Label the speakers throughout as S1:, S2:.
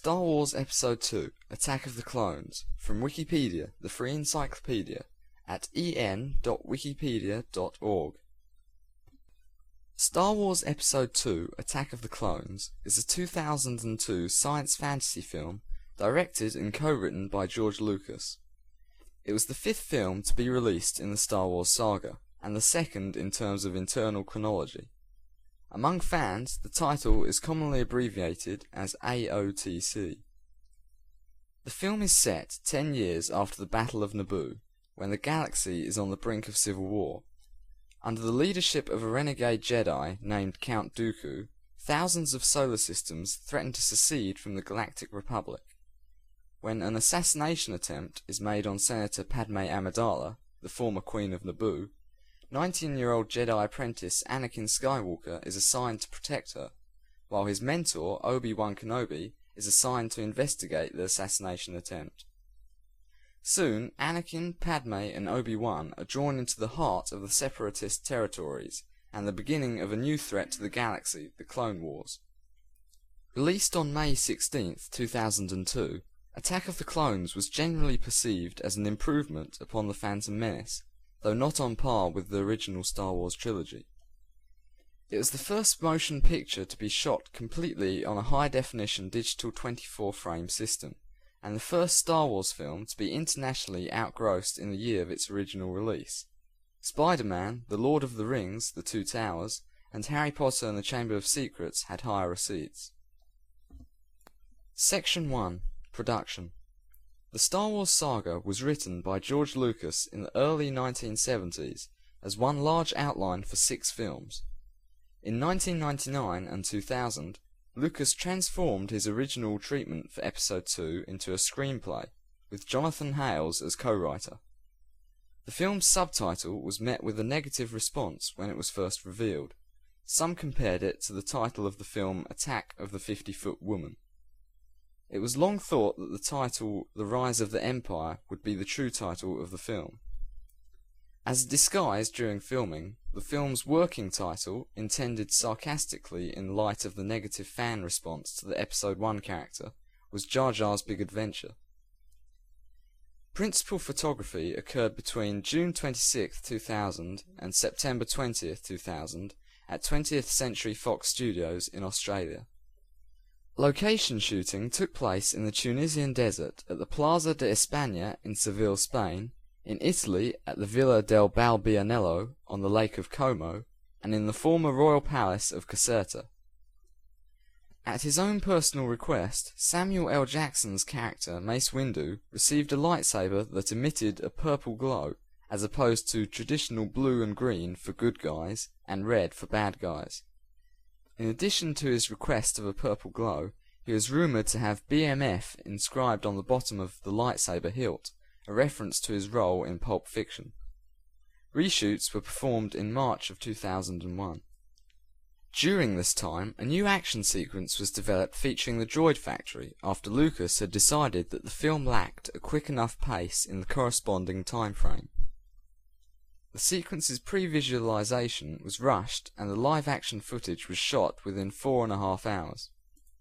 S1: Star Wars Episode II: Attack of the Clones, from Wikipedia, the free encyclopedia, at en.wikipedia.org. Star Wars Episode II: Attack of the Clones is a 2002 science fantasy film directed and co-written by George Lucas. It was the fifth film to be released in the Star Wars saga, and the second in terms of internal chronology. Among fans, the title is commonly abbreviated as AOTC. The film is set 10 years after the Battle of Naboo, when the galaxy is on the brink of civil war. Under the leadership of a renegade Jedi named Count Dooku, thousands of solar systems threaten to secede from the Galactic Republic. When an assassination attempt is made on Senator Padme Amidala, the former Queen of Naboo, 19-year-old Jedi apprentice Anakin Skywalker is assigned to protect her, while his mentor, Obi-Wan Kenobi, is assigned to investigate the assassination attempt. Soon, Anakin, Padme, and Obi-Wan are drawn into the heart of the Separatist territories, and the beginning of a new threat to the galaxy, the Clone Wars. Released on May 16, 2002, Attack of the Clones was generally perceived as an improvement upon The Phantom Menace, though not on par with the original Star Wars trilogy. It was the first motion picture to be shot completely on a high-definition digital 24-frame system, and the first Star Wars film to be internationally outgrossed in the year of its original release. Spider-Man, The Lord of the Rings, The Two Towers, and Harry Potter and the Chamber of Secrets had higher receipts. Section 1. Production. The Star Wars saga was written by George Lucas in the early 1970s as one large outline for 6 films. In 1999 and 2000, Lucas transformed his original treatment for Episode II into a screenplay, with Jonathan Hales as co-writer. The film's subtitle was met with a negative response when it was first revealed. Some compared it to the title of the film Attack of the 50-Foot Woman. It was long thought that the title The Rise of the Empire would be the true title of the film. As a disguise during filming, the film's working title, intended sarcastically in light of the negative fan response to the Episode 1 character, was Jar Jar's Big Adventure. Principal photography occurred between June 26, 2000 and September 20, 2000 at 20th Century Fox Studios in Australia. Location shooting took place in the Tunisian desert at the Plaza de España in Seville, Spain, in Italy at the Villa del Balbianello on the Lake of Como, and in the former royal palace of Caserta. At his own personal request, Samuel L. Jackson's character Mace Windu received a lightsaber that emitted a purple glow, as opposed to traditional blue and green for good guys and red for bad guys. In addition to his request of a purple glow, he was rumoured to have BMF inscribed on the bottom of the lightsaber hilt, a reference to his role in Pulp Fiction. Reshoots were performed in March of 2001. During this time, a new action sequence was developed featuring the Droid Factory, after Lucas had decided that the film lacked a quick enough pace in the corresponding time frame. The sequence's pre-visualization was rushed, and the live-action footage was shot within 4.5 hours.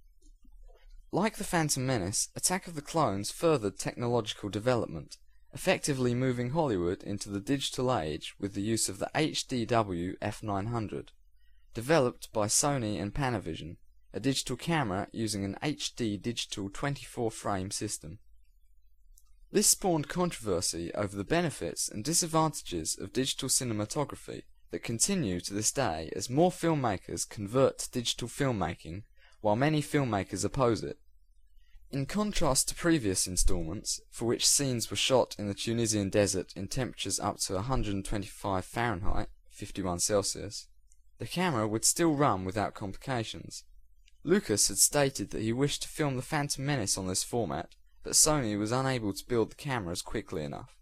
S1: Like The Phantom Menace, Attack of the Clones furthered technological development, effectively moving Hollywood into the digital age with the use of the HDW F900, developed by Sony and Panavision, a digital camera using an HD digital 24-frame system. This spawned controversy over the benefits and disadvantages of digital cinematography that continue to this day as more filmmakers convert to digital filmmaking, while many filmmakers oppose it. In contrast to previous installments, for which scenes were shot in the Tunisian desert in temperatures up to 125 Fahrenheit, 51 Celsius, the camera would still run without complications. Lucas had stated that he wished to film The Phantom Menace on this format, but Sony was unable to build the cameras quickly enough.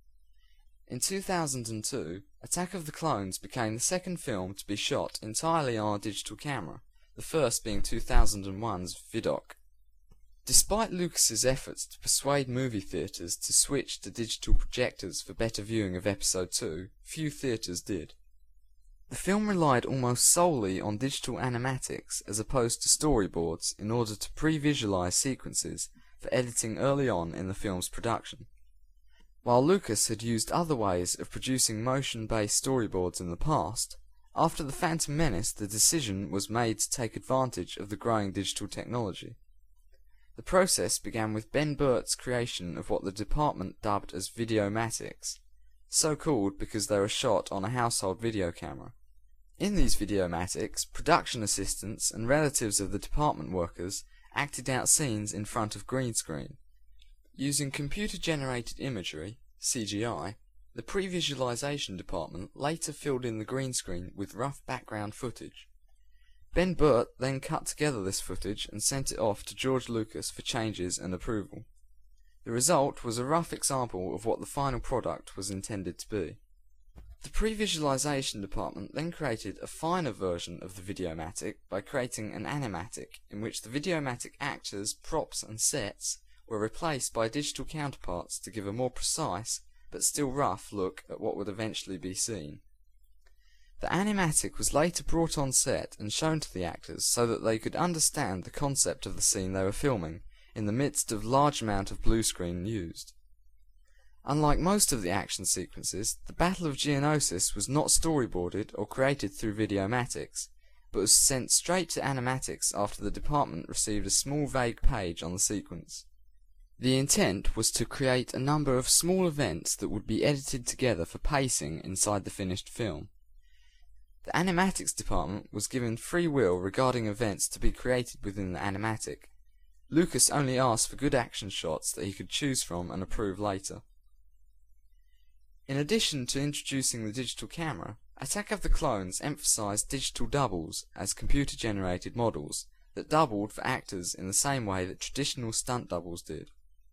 S1: In 2002, Attack of the Clones became the second film to be shot entirely on a digital camera, the first being 2001's Vidok. Despite Lucas's efforts to persuade movie theaters to switch to digital projectors for better viewing of Episode II, few theaters did. The film relied almost solely on digital animatics as opposed to storyboards in order to pre-visualize sequences for editing early on in the film's production. While Lucas had used other ways of producing motion-based storyboards in the past, after The Phantom Menace the decision was made to take advantage of the growing digital technology. The process began with Ben Burtt's creation of what the department dubbed as videomatics, so called because they were shot on a household video camera. In these videomatics, production assistants and relatives of the department workers acted out scenes in front of green screen. Using computer-generated imagery, CGI, the pre-visualization department later filled in the green screen with rough background footage. Ben Burtt then cut together this footage and sent it off to George Lucas for changes and approval. The result was a rough example of what the final product was intended to be. The pre-visualization department then created a finer version of the videomatic by creating an animatic in which the videomatic actors, props and sets were replaced by digital counterparts to give a more precise but still rough look at what would eventually be seen. The animatic was later brought on set and shown to the actors so that they could understand the concept of the scene they were filming in the midst of large amount of blue screen used. Unlike most of the action sequences, the Battle of Geonosis was not storyboarded or created through videomatics, but was sent straight to animatics after the department received a small vague page on the sequence. The intent was to create a number of small events that would be edited together for pacing inside the finished film. The animatics department was given free will regarding events to be created within the animatic. Lucas only asked for good action shots that he could choose from and approve later. In addition to introducing the digital camera, Attack of the Clones emphasized digital doubles as computer-generated models that doubled for actors in the same way that traditional stunt doubles did.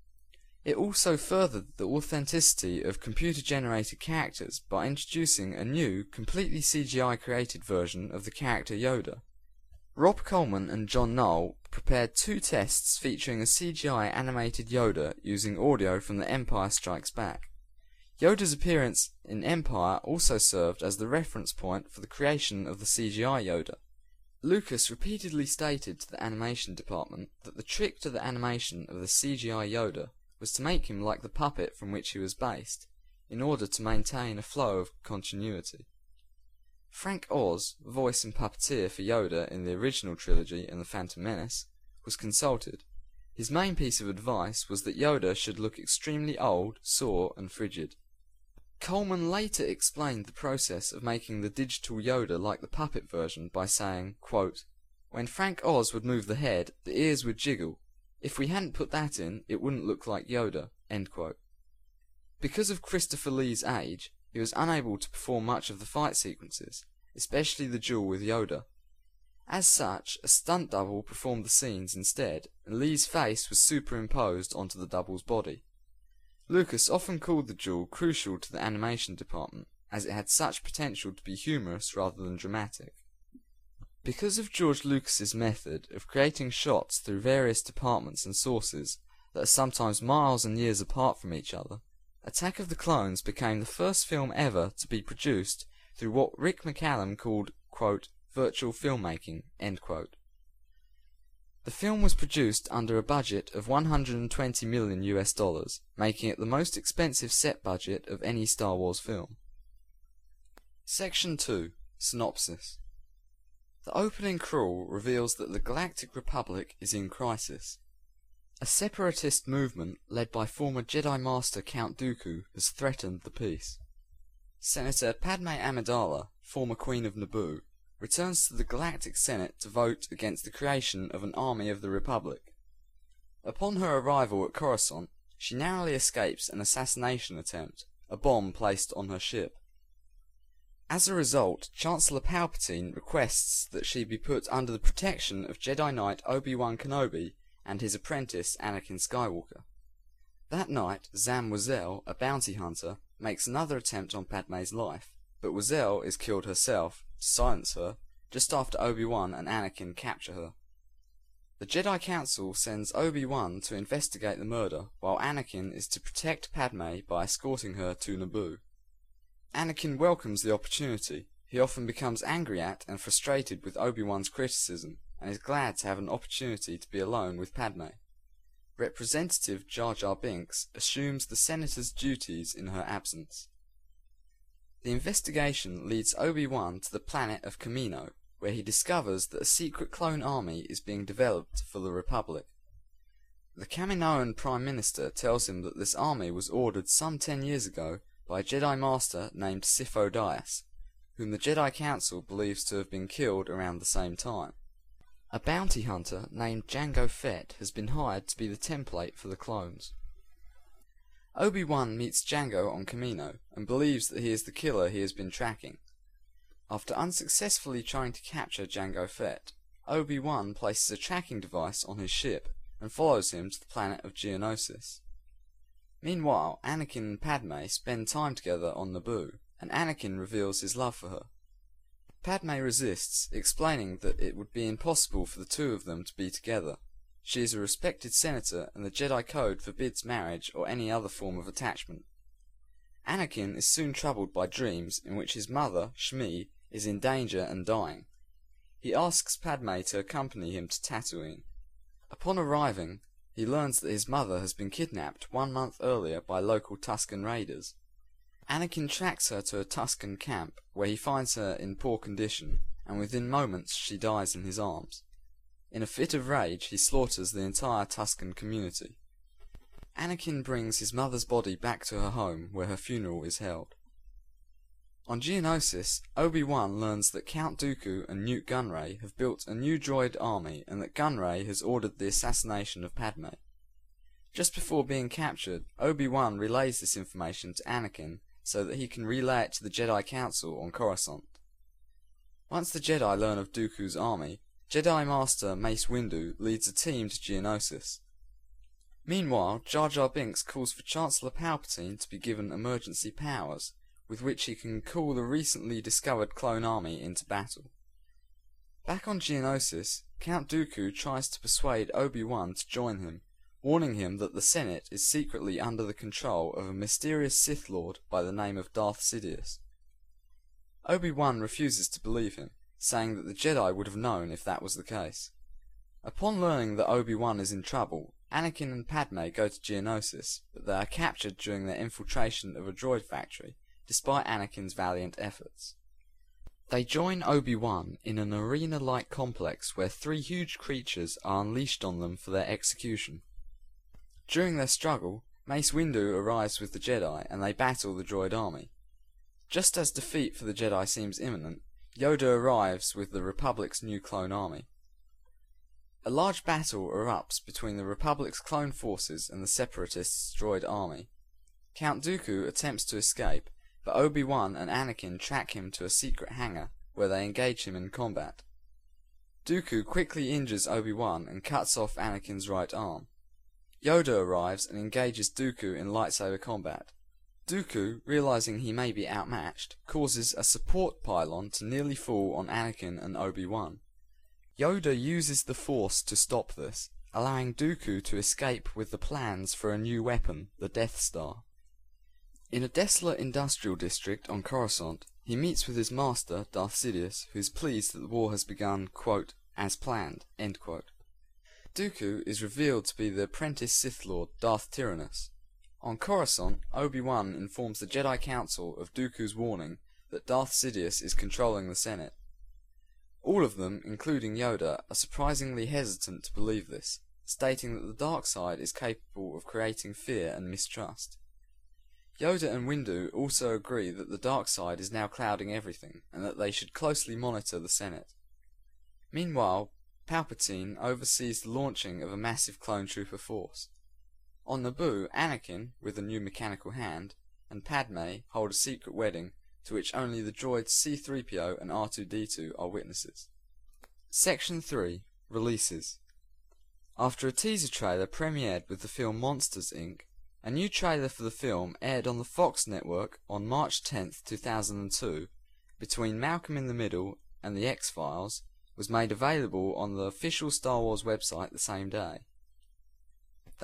S1: It also furthered the authenticity of computer-generated characters by introducing a new, completely CGI-created version of the character Yoda. Rob Coleman and John Knoll prepared 2 tests featuring a CGI animated Yoda using audio from The Empire Strikes Back. Yoda's appearance in Empire also served as the reference point for the creation of the CGI Yoda. Lucas repeatedly stated to the animation department that the trick to the animation of the CGI Yoda was to make him like the puppet from which he was based, in order to maintain a flow of continuity. Frank Oz, voice and puppeteer for Yoda in the original trilogy and The Phantom Menace, was consulted. His main piece of advice was that Yoda should look extremely old, sore, and frigid. Coleman later explained the process of making the digital Yoda like the puppet version by saying, quote, "When Frank Oz would move the head, the ears would jiggle. If we hadn't put that in, it wouldn't look like Yoda." End quote. Because of Christopher Lee's age, he was unable to perform much of the fight sequences, especially the duel with Yoda. As such, a stunt double performed the scenes instead, and Lee's face was superimposed onto the double's body. Lucas often called the duel crucial to the animation department, as it had such potential to be humorous rather than dramatic. Because of George Lucas's method of creating shots through various departments and sources that are sometimes miles and years apart from each other, Attack of the Clones became the first film ever to be produced through what Rick McCallum called, quote, virtual filmmaking, end quote. The film was produced under a budget of $120 million US, making it the most expensive set budget of any Star Wars film. Section 2. Synopsis. The opening crawl reveals that the Galactic Republic is in crisis. A separatist movement led by former Jedi Master Count Dooku has threatened the peace. Senator Padme Amidala, former Queen of Naboo, returns to the Galactic Senate to vote against the creation of an army of the Republic. Upon her arrival at Coruscant, she narrowly escapes an assassination attempt, a bomb placed on her ship. As a result, Chancellor Palpatine requests that she be put under the protection of Jedi Knight Obi-Wan Kenobi and his apprentice Anakin Skywalker. That night, Zam Wesell, a bounty hunter, makes another attempt on Padme's life, but Wesell is killed herself, to silence her, just after Obi-Wan and Anakin capture her. The Jedi Council sends Obi-Wan to investigate the murder, while Anakin is to protect Padme by escorting her to Naboo. Anakin welcomes the opportunity. He often becomes angry at and frustrated with Obi-Wan's criticism, and is glad to have an opportunity to be alone with Padme. Representative Jar Jar Binks assumes the Senator's duties in her absence. The investigation leads Obi-Wan to the planet of Kamino, where he discovers that a secret clone army is being developed for the Republic. The Kaminoan Prime Minister tells him that this army was ordered some 10 years ago by a Jedi Master named Sifo Dyas, whom the Jedi Council believes to have been killed around the same time. A bounty hunter named Jango Fett has been hired to be the template for the clones. Obi-Wan meets Jango on Kamino and believes that he is the killer he has been tracking. After unsuccessfully trying to capture Jango Fett, Obi-Wan places a tracking device on his ship and follows him to the planet of Geonosis. Meanwhile, Anakin and Padme spend time together on Naboo, and Anakin reveals his love for her. Padme resists, explaining that it would be impossible for the two of them to be together. She is a respected senator, and the Jedi Code forbids marriage or any other form of attachment. Anakin is soon troubled by dreams in which his mother, Shmi, is in danger and dying. He asks Padme to accompany him to Tatooine. Upon arriving, he learns that his mother has been kidnapped 1 month earlier by local Tusken raiders. Anakin tracks her to a Tusken camp, where he finds her in poor condition, and within moments she dies in his arms. In a fit of rage, he slaughters the entire Tusken community. Anakin brings his mother's body back to her home, where her funeral is held. On Geonosis, Obi-Wan learns that Count Dooku and Nute Gunray have built a new droid army, and that Gunray has ordered the assassination of Padme. Just before being captured, Obi-Wan relays this information to Anakin, so that he can relay it to the Jedi Council on Coruscant. Once the Jedi learn of Dooku's army, Jedi Master Mace Windu leads a team to Geonosis. Meanwhile, Jar Jar Binks calls for Chancellor Palpatine to be given emergency powers, with which he can call the recently discovered clone army into battle. Back on Geonosis, Count Dooku tries to persuade Obi-Wan to join him, warning him that the Senate is secretly under the control of a mysterious Sith Lord by the name of Darth Sidious. Obi-Wan refuses to believe him, saying that the Jedi would have known if that was the case. Upon learning that Obi-Wan is in trouble, Anakin and Padme go to Geonosis, but they are captured during their infiltration of a droid factory, despite Anakin's valiant efforts. They join Obi-Wan in an arena-like complex where 3 huge creatures are unleashed on them for their execution. During their struggle, Mace Windu arrives with the Jedi, and they battle the droid army. Just as defeat for the Jedi seems imminent, Yoda arrives with the Republic's new clone army. A large battle erupts between the Republic's clone forces and the Separatists' droid army. Count Dooku attempts to escape, but Obi-Wan and Anakin track him to a secret hangar, where they engage him in combat. Dooku quickly injures Obi-Wan and cuts off Anakin's right arm. Yoda arrives and engages Dooku in lightsaber combat. Dooku, realizing he may be outmatched, causes a support pylon to nearly fall on Anakin and Obi-Wan. Yoda uses the Force to stop this, allowing Dooku to escape with the plans for a new weapon, the Death Star. In a desolate industrial district on Coruscant, he meets with his master, Darth Sidious, who is pleased that the war has begun, quote, as planned, end quote. Dooku is revealed to be the apprentice Sith Lord, Darth Tyrannus. On Coruscant, Obi-Wan informs the Jedi Council of Dooku's warning that Darth Sidious is controlling the Senate. All of them, including Yoda, are surprisingly hesitant to believe this, stating that the dark side is capable of creating fear and mistrust. Yoda and Windu also agree that the dark side is now clouding everything, and that they should closely monitor the Senate. Meanwhile, Palpatine oversees the launching of a massive clone trooper force. On Naboo, Anakin, with a new mechanical hand, and Padme hold a secret wedding, to which only the droids C-3PO and R2-D2 are witnesses. Section 3. Releases. After a teaser trailer premiered with the film Monsters, Inc., a new trailer for the film aired on the Fox network on March 10, 2002, between Malcolm in the Middle and The X-Files, was made available on the official Star Wars website the same day.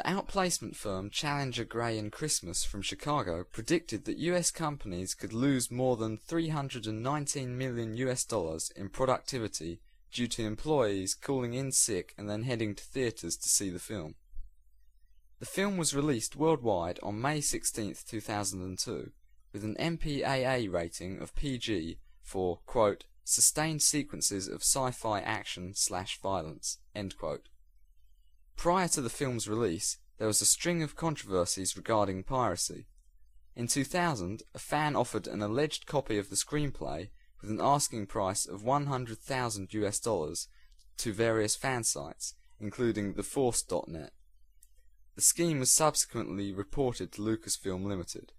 S1: The outplacement firm Challenger Gray & Christmas from Chicago predicted that US companies could lose more than $319 million in productivity due to employees calling in sick and then heading to theaters to see the film. The film was released worldwide on May 16, 2002, with an MPAA rating of PG for, quote, sustained sequences of sci-fi action/violence, end quote. Prior to the film's release, there was a string of controversies regarding piracy. In 2000, a fan offered an alleged copy of the screenplay with an asking price of $100,000 to various fan sites, including theforce.net. The scheme was subsequently reported to Lucasfilm Limited.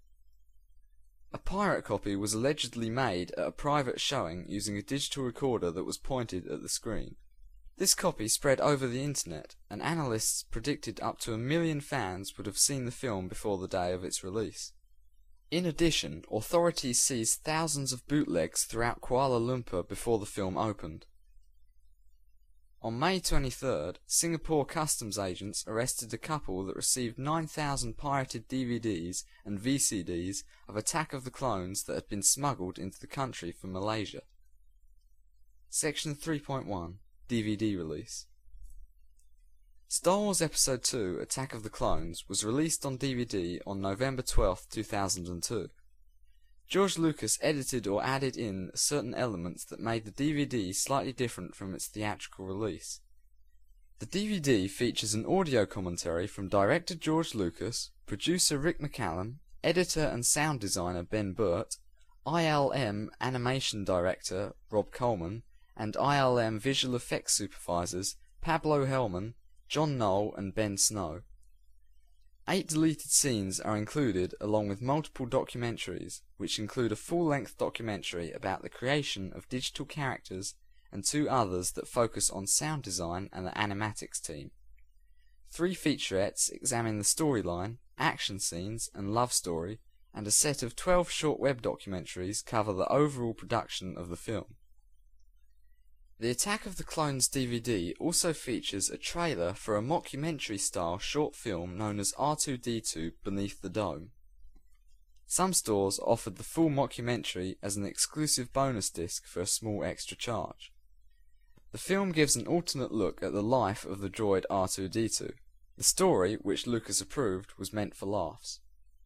S1: A pirate copy was allegedly made at a private showing using a digital recorder that was pointed at the screen. This copy spread over the internet, and analysts predicted up to 1 million fans would have seen the film before the day of its release. In addition, authorities seized thousands of bootlegs throughout Kuala Lumpur before the film opened. On May 23rd, Singapore customs agents arrested a couple that received 9,000 pirated DVDs and VCDs of Attack of the Clones that had been smuggled into the country from Malaysia. Section 3.1 DVD release. Star Wars Episode II Attack of the Clones was released on DVD on November 12, 2002. George Lucas edited or added in certain elements that made the DVD slightly different from its theatrical release. The DVD features an audio commentary from director George Lucas, producer Rick McCallum, editor and sound designer Ben Burtt, ILM animation director Rob Coleman, and ILM visual effects supervisors Pablo Hellman, John Knoll, and Ben Snow. 8 deleted scenes are included along with multiple documentaries, which include a full-length documentary about the creation of digital characters and 2 others that focus on sound design and the animatics team. 3 featurettes examine the storyline, action scenes, and love story, and a set of 12 short web documentaries cover the overall production of the film. The Attack of the Clones DVD also features a trailer for a mockumentary-style short film known as R2-D2 Beneath the Dome. Some stores offered the full mockumentary as an exclusive bonus disc for a small extra charge. The film gives an alternate look at the life of the droid R2-D2. The story, which Lucas approved, was meant for laughs.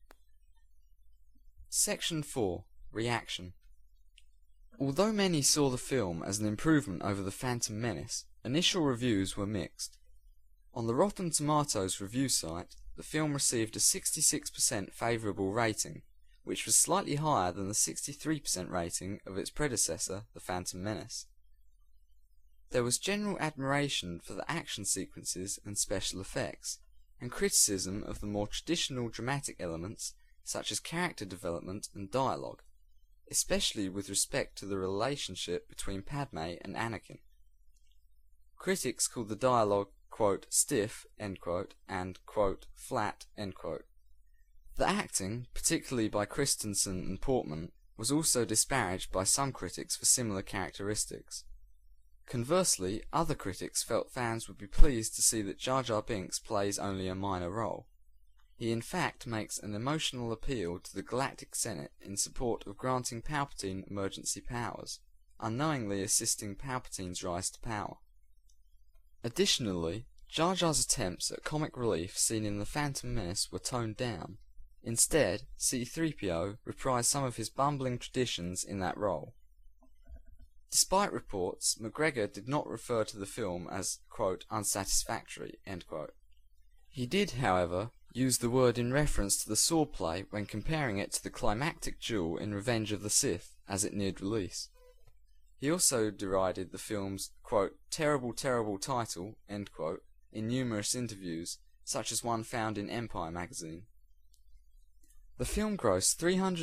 S1: Section 4. Reaction. Although many saw the film as an improvement over The Phantom Menace, initial reviews were mixed. On the Rotten Tomatoes review site, the film received a 66% favourable rating, which was slightly higher than the 63% rating of its predecessor, The Phantom Menace. There was general admiration for the action sequences and special effects, and criticism of the more traditional dramatic elements, such as character development and dialogue, especially with respect to the relationship between Padme and Anakin. Critics called the dialogue, quote, stiff, end quote, and, quote, flat, end quote. The acting, particularly by Christensen and Portman, was also disparaged by some critics for similar characteristics. Conversely, other critics felt fans would be pleased to see that Jar Jar Binks plays only a minor role. He in fact makes an emotional appeal to the Galactic Senate in support of granting Palpatine emergency powers, unknowingly assisting Palpatine's rise to power. Additionally, Jar Jar's attempts at comic relief seen in The Phantom Menace were toned down. Instead, C-3PO reprised some of his bumbling traditions in that role. Despite reports, McGregor did not refer to the film as, quote, unsatisfactory, end quote. He did, however, use the word in reference to the swordplay when comparing it to the climactic duel in Revenge of the Sith as it neared release. He also derided the film's, quote, terrible, terrible title, end quote, in numerous interviews, such as one found in Empire magazine. The film grossed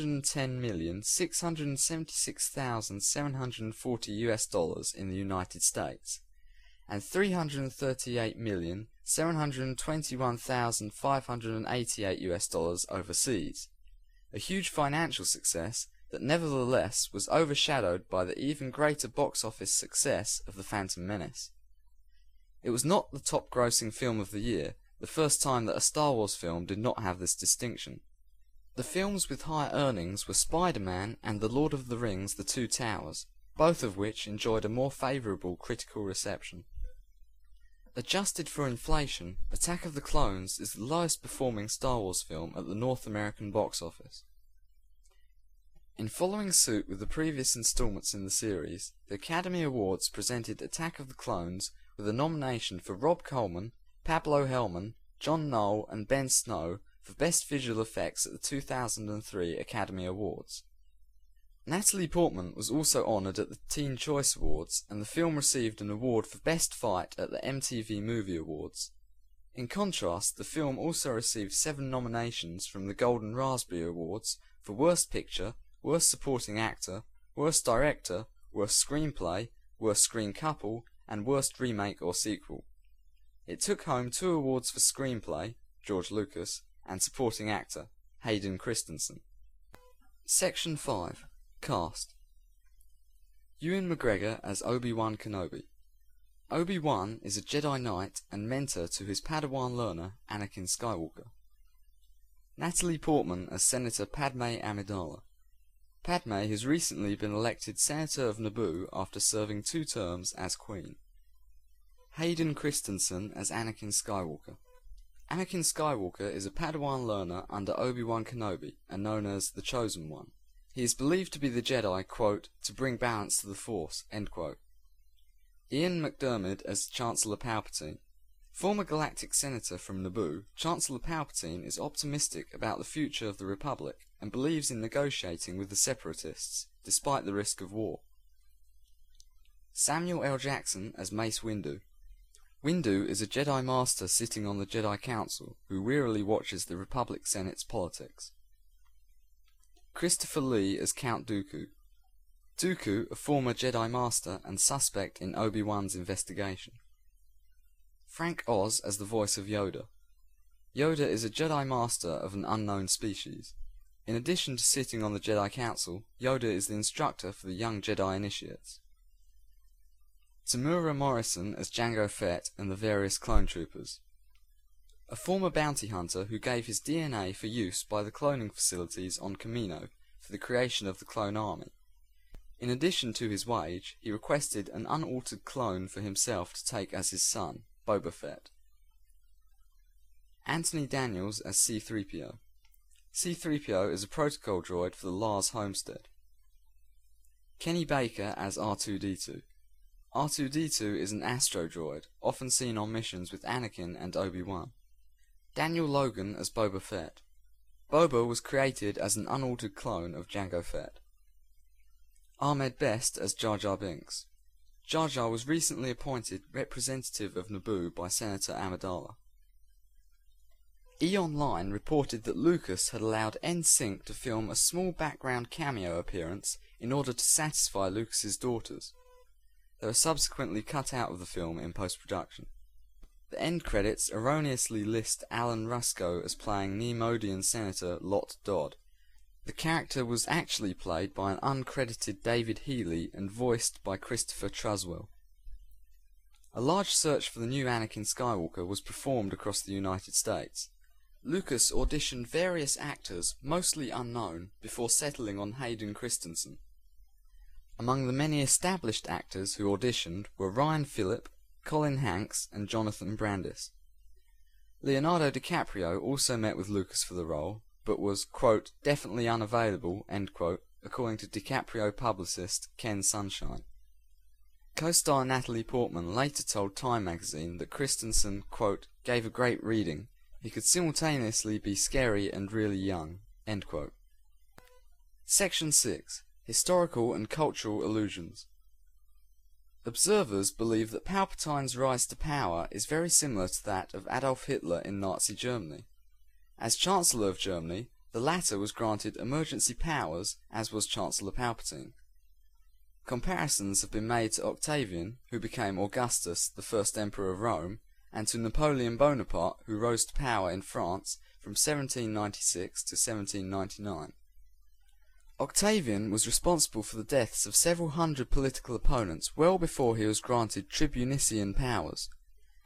S1: $310,676,740 in the United States, and $338,721,588 overseas, a huge financial success that nevertheless was overshadowed by the even greater box office success of The Phantom Menace. It was not the top-grossing film of the year, the first time that a Star Wars film did not have this distinction. The films with higher earnings were Spider-Man and The Lord of the Rings: The Two Towers, both of which enjoyed a more favourable critical reception. Adjusted for inflation, Attack of the Clones is the lowest performing Star Wars film at the North American box office. In following suit with the previous installments in the series, the Academy Awards presented Attack of the Clones with a nomination for Rob Coleman, Pablo Hellman, John Knoll and Ben Snow for Best Visual Effects at the 2003 Academy Awards. Natalie Portman was also honoured at the Teen Choice Awards, and the film received an award for Best Fight at the MTV Movie Awards. In contrast, the film also received 7 nominations from the Golden Raspberry Awards for Worst Picture, Worst Supporting Actor, Worst Director, Worst Screenplay, Worst Screen Couple, and Worst Remake or Sequel. It took home 2 awards for Screenplay, George Lucas, and Supporting Actor, Hayden Christensen. Section 5. Cast. Ewan McGregor as Obi-Wan Kenobi. Obi-Wan is a Jedi Knight and mentor to his Padawan learner, Anakin Skywalker. Natalie Portman as Senator Padmé Amidala. Padmé has recently been elected Senator of Naboo after serving 2 terms as Queen. Hayden Christensen as Anakin Skywalker. Anakin Skywalker is a Padawan learner under Obi-Wan Kenobi and known as the Chosen One. He is believed to be the Jedi, quote, to bring balance to the Force, end quote. Ian McDiarmid as Chancellor Palpatine. Former Galactic Senator from Naboo, Chancellor Palpatine is optimistic about the future of the Republic and believes in negotiating with the Separatists, despite the risk of war. Samuel L. Jackson as Mace Windu. Windu is a Jedi Master sitting on the Jedi Council, who wearily watches the Republic Senate's politics. Christopher Lee as Count Dooku. Dooku, a former Jedi Master and suspect in Obi-Wan's investigation. Frank Oz as the voice of Yoda. Yoda is a Jedi Master of an unknown species. In addition to sitting on the Jedi Council, Yoda is the instructor for the young Jedi initiates. Temuera Morrison as Jango Fett and the various clone troopers. A former bounty hunter who gave his DNA for use by the cloning facilities on Kamino for the creation of the clone army. In addition to his wage, he requested an unaltered clone for himself to take as his son, Boba Fett. Anthony Daniels as C-3PO. C-3PO is a protocol droid for the Lars homestead. Kenny Baker as R2-D2. R2-D2 is an astro droid, often seen on missions with Anakin and Obi-Wan. Daniel Logan as Boba Fett. Boba was created as an unaltered clone of Jango Fett. Ahmed Best as Jar Jar Binks. Jar Jar was recently appointed representative of Naboo by Senator Amidala. E-Online reported that Lucas had allowed NSYNC to film a small background cameo appearance in order to satisfy Lucas's daughters. They were subsequently cut out of the film in post-production. The end credits erroneously list Alan Rusko as playing Neimoidian Senator Lot Dodd. The character was actually played by an uncredited David Healy and voiced by Christopher Truswell. A large search for the new Anakin Skywalker was performed across the United States. Lucas auditioned various actors, mostly unknown, before settling on Hayden Christensen. Among the many established actors who auditioned were Ryan Phillip, Colin Hanks, and Jonathan Brandis. Leonardo DiCaprio also met with Lucas for the role, but was, quote, definitely unavailable, end quote, according to DiCaprio publicist Ken Sunshine. Co-star Natalie Portman later told Time magazine that Christensen, quote, gave a great reading. He could simultaneously be scary and really young, end quote. Section 6. Historical and cultural allusions. Observers believe that Palpatine's rise to power is very similar to that of Adolf Hitler in Nazi Germany. As Chancellor of Germany, the latter was granted emergency powers, as was Chancellor Palpatine. Comparisons have been made to Octavian, who became Augustus, the first Emperor of Rome, and to Napoleon Bonaparte, who rose to power in France from 1796 to 1799. Octavian was responsible for the deaths of several hundred political opponents well before he was granted tribunician powers.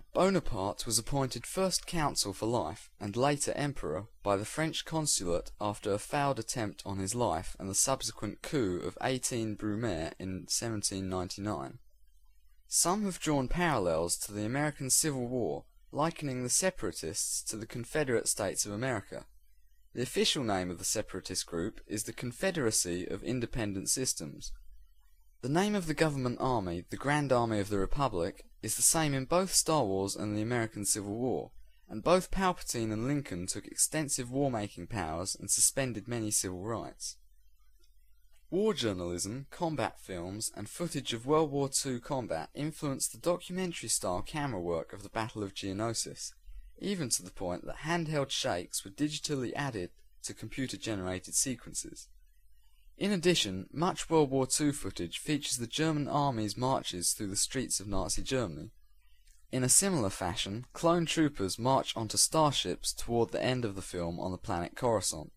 S1: Bonaparte was appointed first consul for life and later emperor by the French consulate after a failed attempt on his life and the subsequent coup of 18 Brumaire in 1799. Some have drawn parallels to the American Civil War, likening the Separatists to the Confederate States of America. The official name of the separatist group is the Confederacy of Independent Systems. The name of the government army, the Grand Army of the Republic, is the same in both Star Wars and the American Civil War, and both Palpatine and Lincoln took extensive war-making powers and suspended many civil rights. War journalism, combat films, and footage of World War II combat influenced the documentary-style camera work of the Battle of Geonosis, even to the point that handheld shakes were digitally added to computer-generated sequences. In addition, much World War II footage features the German army's marches through the streets of Nazi Germany. In a similar fashion, clone troopers march onto starships toward the end of the film on the planet Coruscant.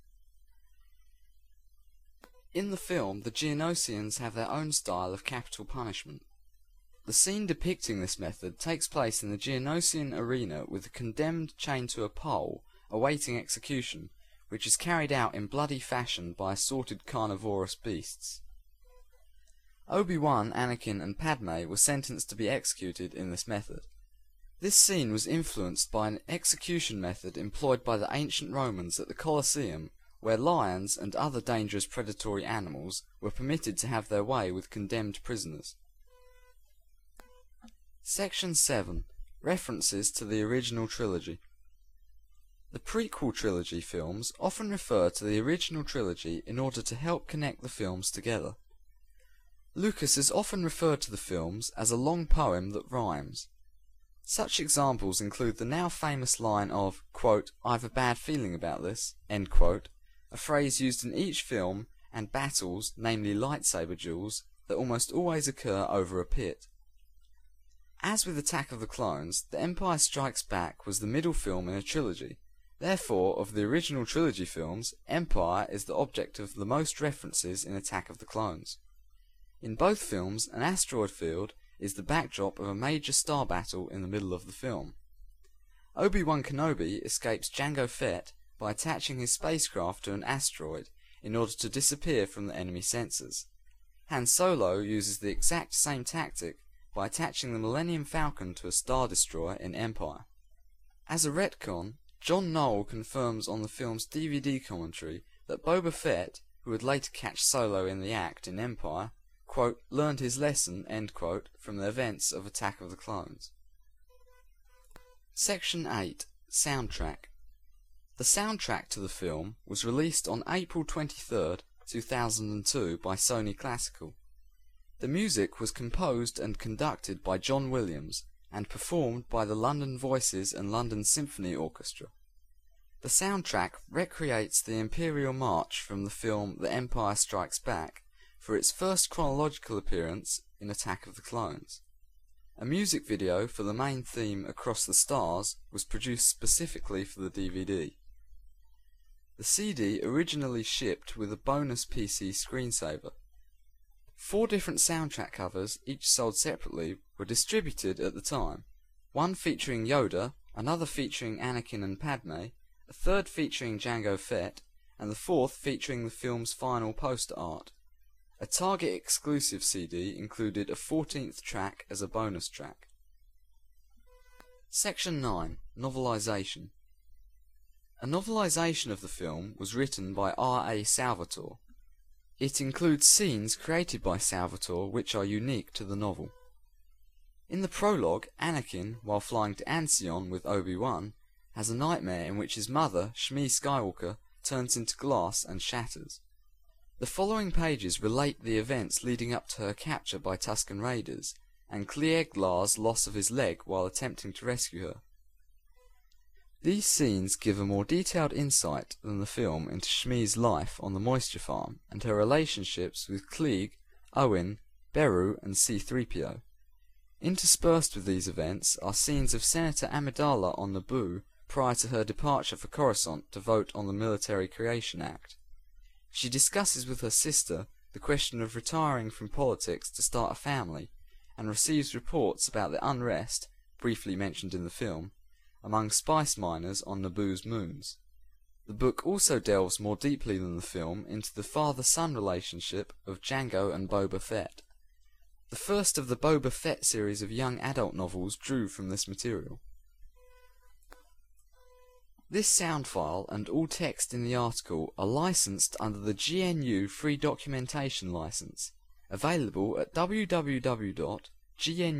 S1: In the film, the Geonosians have their own style of capital punishment. The scene depicting this method takes place in the Geonosian arena with the condemned chained to a pole, awaiting execution, which is carried out in bloody fashion by assorted carnivorous beasts. Obi-Wan, Anakin, and Padme were sentenced to be executed in this method. This scene was influenced by an execution method employed by the ancient Romans at the Colosseum, where lions and other dangerous predatory animals were permitted to have their way with condemned prisoners. Section 7. References to the original trilogy. The prequel trilogy films often refer to the original trilogy in order to help connect the films together. Lucas has often referred to the films as a long poem that rhymes. Such examples include the now famous line of, quote, "I've a bad feeling about this," end quote, a phrase used in each film, and battles, namely lightsaber duels, that almost always occur over a pit. As with Attack of the Clones, The Empire Strikes Back was the middle film in a trilogy. Therefore, of the original trilogy films, Empire is the object of the most references in Attack of the Clones. In both films, an asteroid field is the backdrop of a major star battle in the middle of the film. Obi-Wan Kenobi escapes Jango Fett by attaching his spacecraft to an asteroid in order to disappear from the enemy sensors. Han Solo uses the exact same tactic by attaching the Millennium Falcon to a Star Destroyer in Empire. As a retcon, John Knoll confirms on the film's DVD commentary that Boba Fett, who would later catch Solo in the act in Empire, quote, learned his lesson, end quote, from the events of Attack of the Clones. Section 8. Soundtrack. The soundtrack to the film was released on April 23, 2002 by Sony Classical. The music was composed and conducted by John Williams and performed by the London Voices and London Symphony Orchestra. The soundtrack recreates the Imperial March from the film The Empire Strikes Back for its first chronological appearance in Attack of the Clones. A music video for the main theme Across the Stars was produced specifically for the DVD. The CD originally shipped with a bonus PC screensaver. 4 different soundtrack covers, each sold separately, were distributed at the time. One featuring Yoda, another featuring Anakin and Padme, a third featuring Jango Fett, and the fourth featuring the film's final poster art. A Target exclusive CD included a 14th track as a bonus track. Section 9. Novelization. A novelization of the film was written by R.A. Salvatore. It includes scenes created by Salvatore which are unique to the novel. In the prologue, Anakin, while flying to Ancion with Obi-Wan, has a nightmare in which his mother, Shmi Skywalker, turns into glass and shatters. The following pages relate the events leading up to her capture by Tusken Raiders, and Cliegglar's loss of his leg while attempting to rescue her. These scenes give a more detailed insight than the film into Shmi's life on the moisture farm and her relationships with Cliegg, Owen, Beru, and C-3PO. Interspersed with these events are scenes of Senator Amidala on Naboo prior to her departure for Coruscant to vote on the Military Creation Act. She discusses with her sister the question of retiring from politics to start a family, and receives reports about the unrest, briefly mentioned in the film, among spice miners on Naboo's moons. The book also delves more deeply than the film into the father-son relationship of Jango and Boba Fett. The first of the Boba Fett series of young adult novels drew from this material. This sound file and all text in the article are licensed under the GNU Free Documentation License, available at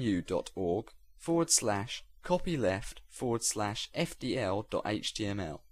S1: www.gnu.org/copyleft/fdl.html.